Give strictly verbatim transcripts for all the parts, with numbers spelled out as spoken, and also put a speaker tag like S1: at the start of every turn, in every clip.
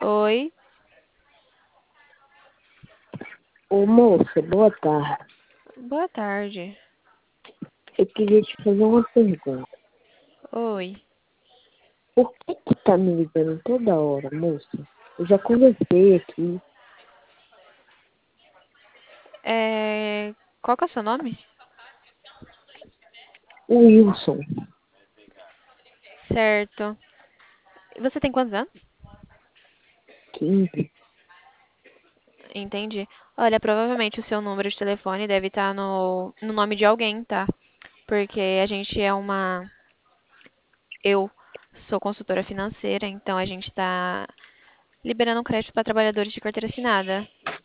S1: Oi,
S2: Ô moça, boa tarde.
S1: boa tarde.
S2: Eu queria te fazer uma pergunta.
S1: Oi.
S2: Por que que tá me ligando toda hora, moça? Eu já conversei aqui.
S1: É... Qual que é o seu nome?
S2: O Wilson,
S1: Certo. Você tem quantos anos?
S2: quinze.
S1: Entendi. Olha, provavelmente o seu número de telefone deve estar no, no nome de alguém, tá? Porque a gente é uma. Eu sou consultora financeira, então a gente está liberando crédito para trabalhadores de carteira assinada.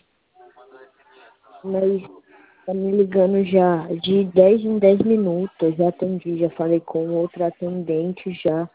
S2: Mas tá me ligando já de dez em dez minutos. Eu já atendi, já falei com outra atendente já.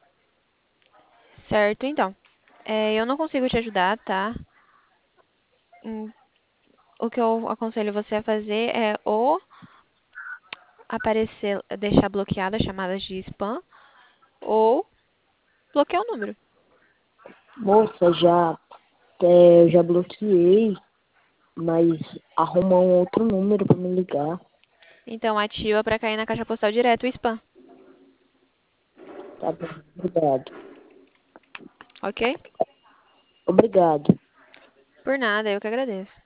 S1: Certo, então. É, eu não consigo te ajudar, tá? Hum, O que eu aconselho você a fazer é ou aparecer, deixar bloqueadas chamadas de spam ou bloquear o número.
S2: Moça, já, é, eu já bloqueei, mas arruma um outro número pra me ligar.
S1: Então ativa para cair na caixa postal direto o spam,
S2: Tá bom, obrigado.
S1: ok?
S2: Obrigado.
S1: Por nada, eu que agradeço.